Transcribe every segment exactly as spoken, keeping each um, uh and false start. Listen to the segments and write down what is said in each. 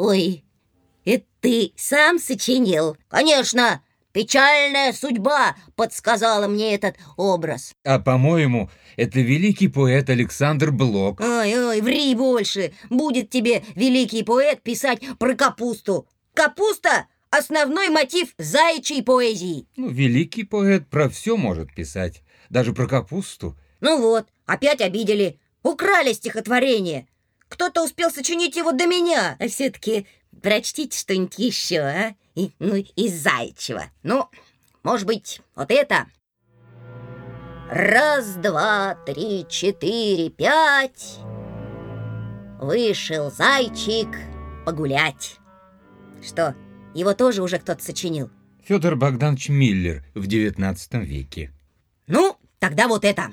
Ой, это ты сам сочинил? Конечно, печальная судьба подсказала мне этот образ. А, по-моему, это великий поэт Александр Блок. Ой-ой, ври больше. Будет тебе великий поэт писать про капусту. Капуста — основной мотив заячьей поэзии. Ну, великий поэт про все может писать, даже про капусту. Ну вот, опять обидели. Украли стихотворение. Кто-то успел сочинить его до меня. А все-таки прочтите что-нибудь еще, а? И, ну, из заячьего. Ну, может быть, вот это. Раз, два, три, четыре, пять. Вышел зайчик погулять. Что, его тоже уже кто-то сочинил? Федор Богданович Миллер в девятнадцатом веке. Ну, тогда вот это.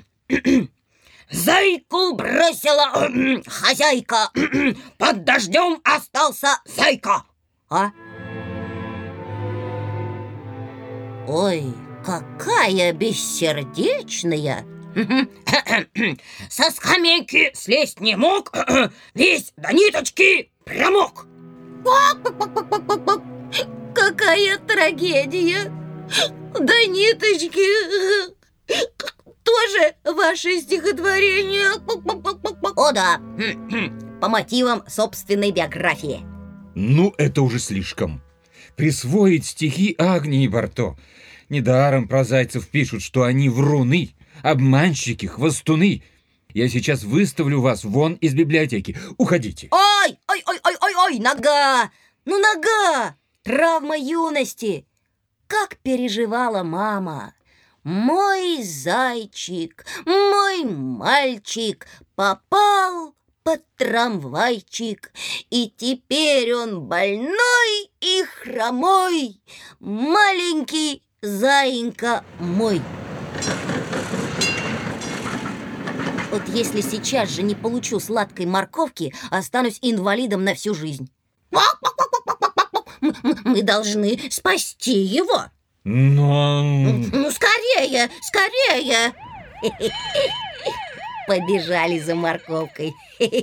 Зайку бросила хозяйка, под дождем остался зайка. А? Ой, какая бессердечная. Со скамейки слезть не мог, весь до ниточки промок. Какая трагедия. До ниточки. Тоже ваше стихотворение? О да, по мотивам собственной биографии. Ну, это уже слишком. Присвоить стихи Агнии Барто. Недаром про зайцев пишут, что они вруны, обманщики, хвостуны. Я сейчас выставлю вас вон из библиотеки. Уходите. Ой, ой, ой, ой, ой, ой, нога! Ну, нога! Травма юности. Как переживала мама. Мой зайчик, мой мальчик попал под трамвайчик, и теперь он больной и хромой, маленький заинька мой. Вот если сейчас же не получу сладкой морковки, останусь инвалидом на всю жизнь. Мы должны спасти его. Но... Ну, скорее, скорее! Побежали за морковкой.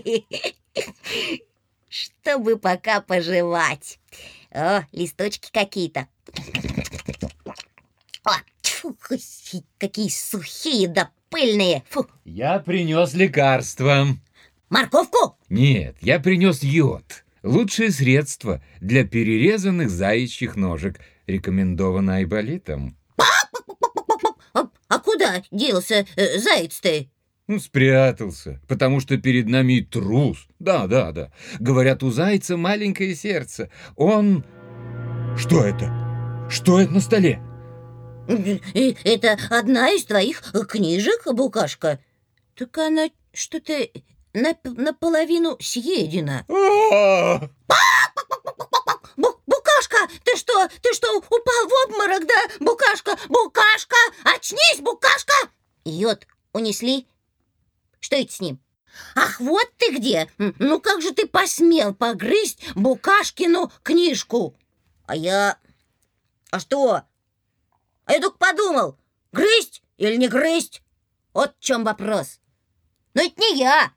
Чтобы пока пожевать. О, листочки какие-то. О, тьфу, какие сухие да пыльные. Фу. Я принес лекарство. Морковку? Нет, я принес йод. Лучшее средство для перерезанных заячьих ножек. Рекомендовано айболитом. А, а куда делся э, заяц-то? Ну, спрятался, потому что перед нами трус. Да, да, да. Говорят, у зайца маленькое сердце. Он... Что это? Что это на столе? Это одна из твоих книжек, Букашка. Так она что-то наполовину съедена. Букашка, ты что, ты что, упал в обморок, да? Букашка, Букашка, очнись, Букашка! Йод унесли? Что это с ним? Ах, вот ты где! Ну как же ты посмел погрызть Букашкину книжку? А я... А что? А я только подумал, грызть или не грызть? Вот в чем вопрос. Но это не я.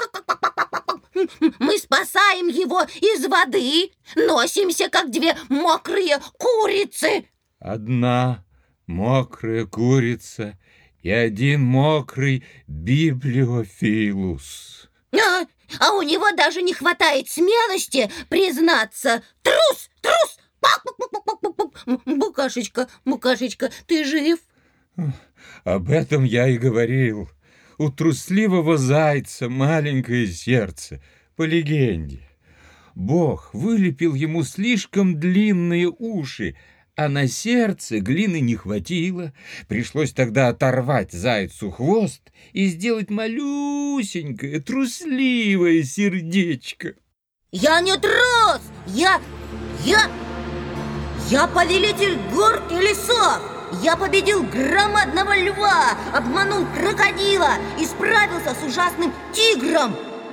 Мы спасаем его из воды, носимся, как две мокрые курицы. Одна мокрая курица и один мокрый библиофилус. А, а у него даже не хватает смелости признаться. Трус, трус! Букашечка, Букашечка, ты жив? Об этом я и говорил. У трусливого зайца маленькое сердце, по легенде. Бог вылепил ему слишком длинные уши, а на сердце глины не хватило. Пришлось тогда оторвать зайцу хвост и сделать малюсенькое, трусливое сердечко. Я не трус! Я... я... я повелитель гор и лесов! Я победил громадного льва, обманул крокодила и справился с ужасным тигром.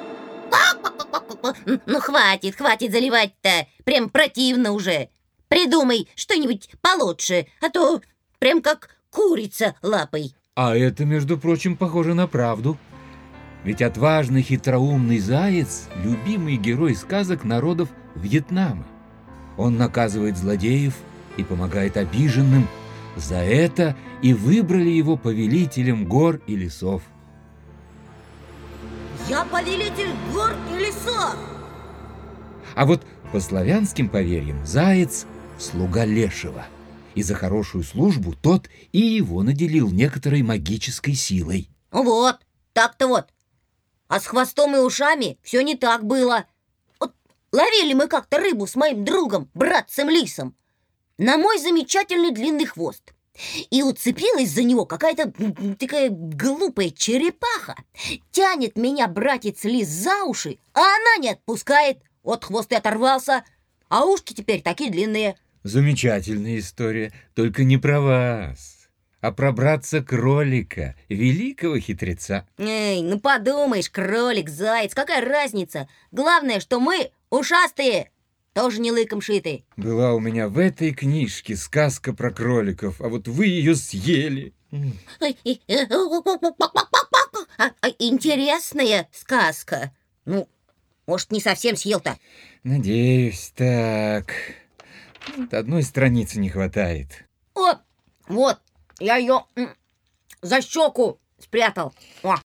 Ну хватит, хватит заливать-то, прям противно уже. Придумай что-нибудь получше, а то прям как курица лапой. А это, между прочим, похоже на правду. Ведь отважный хитроумный заяц — любимый герой сказок народов Вьетнама. Он наказывает злодеев и помогает обиженным. За это и выбрали его повелителем гор и лесов. Я повелитель гор и лесов. А вот по славянским поверьям заяц – слуга лешего. И за хорошую службу тот и его наделил некоторой магической силой. Вот, так-то вот. А с хвостом и ушами все не так было. Вот ловили мы как-то рыбу с моим другом, братцем Лисом, на мой замечательный длинный хвост. И уцепилась за него какая-то такая глупая черепаха. Тянет меня братец Лис за уши, а она не отпускает. Вот хвост и оторвался, а ушки теперь такие длинные. Замечательная история, только не про вас, а про братца-кролика, великого хитреца. Эй, ну подумаешь, кролик, заяц, какая разница? Главное, что мы ушастые, тоже не лыком шиты. Была у меня в этой книжке сказка про кроликов, а вот вы ее съели. А, а, интересная сказка. Ну, может, не совсем съел-то. Надеюсь, так. Вот одной страницы не хватает. О, вот, я ее за щеку спрятал. О.